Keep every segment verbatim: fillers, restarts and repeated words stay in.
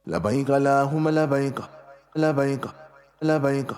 La baika la huma la baika, la baika, la baika.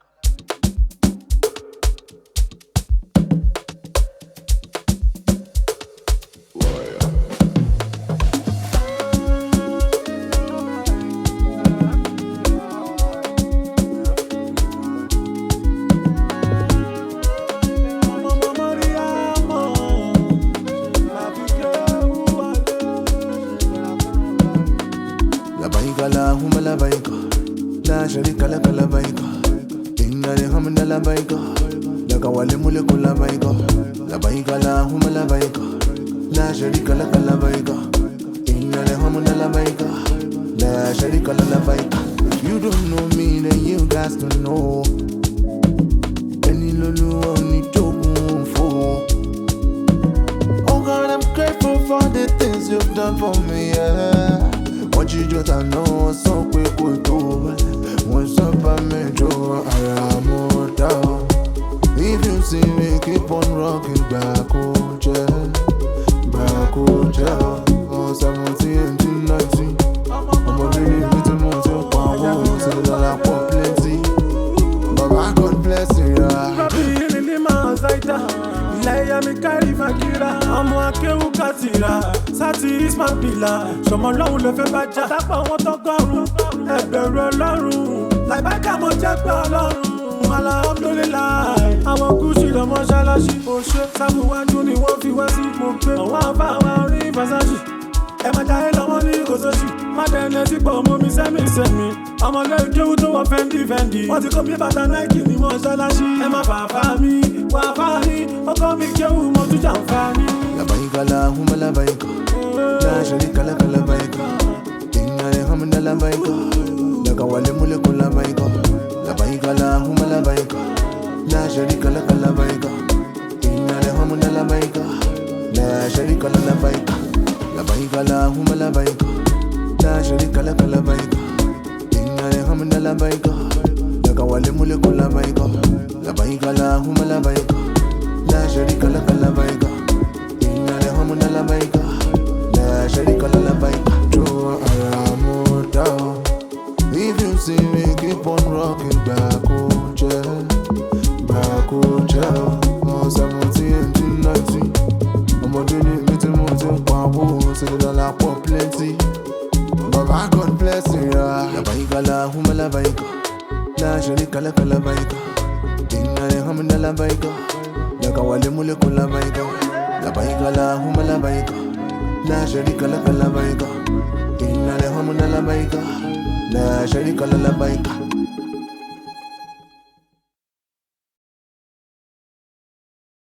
La baika la huma la baika, la sharika laka la baika. Inna lihamda la baika, laka wali mulku la baika. La baika la huma la baika, la sharika laka la baika. Inna lihamda la baika, la sharika la baika. You don't know me, then you got to know. Any lulu only joke for. Oh God, I'm grateful for the things you've done for me, yeah. What you just I know, so quick we do. Once up I made you, I am more down. If you see me, keep on rocking back, oh yeah, back, oh yeah. Oh, seventeen, eighteen, nineteen. I'm a really little more to power, so that I pop plenty. Baba God bless you, yeah. Ilaya mi kárí fagira, ọmọ akéwù kátìrà, sátìrí smagbìlà, ṣọmọ lọ́hùn ló fẹ́ bá jà. Sápá wọn tọgọ́rùn, ẹgbẹ̀rún ọlọ́run, láìbájá mo jẹ́ pé ọlọ́run, alhamdulillah. Àwọn kùsì lọ mọ́ṣáláṣí, òṣè sáfùwájú ni wọ́n fi wá sí ipò pé. Àwọn afáwa orí Versace, ẹ máa jáde lọ́wọ́ ní kòsóṣì. Má dẹ̀ẹ́nẹ́ sí pọ̀ mọ́ mi sẹ́mi sẹ́mi. Ọmọlé ìkéwù tó wọ fẹ́ndì fẹ́ndì. Wọ́n ti kọ́ bí bàtà Nike ní mọ́ṣáláṣí. Ẹ má fàáfà mi, wà fáàní. Ọkọ mi kéwù mo tún jàǹfààní. La baika la huma la baika, la sharika laka la baika. Inna lihamda la baika, laka wali mulku la baika. La baika la huma la baika, la sharika laka la baika. Inna lihamda la baika, la sharika la baika. La baika la huma la baika, la sharika laka la baika. Inna lihamda la baika, laka wali mulku la baika. La baika la huma la baika, la sharika laka la baika. Inna lihamda la baika, la sharika la baika. Joe Aramo down. If you see me, keep on rocking back, oh yeah, back, oh yeah. Oh, seventeen, eighteen, nineteen. I'm a doing it, little more to power, so that I pop plenty. Baba God bless you, yeah. La baika la huma la baika, la sharika laka la baika. Inna lihamda la baika, laka wali mulku la baika. La baika la huma la baika, la sharika laka la baika. Inna lihamda la baika, la sharika la baika.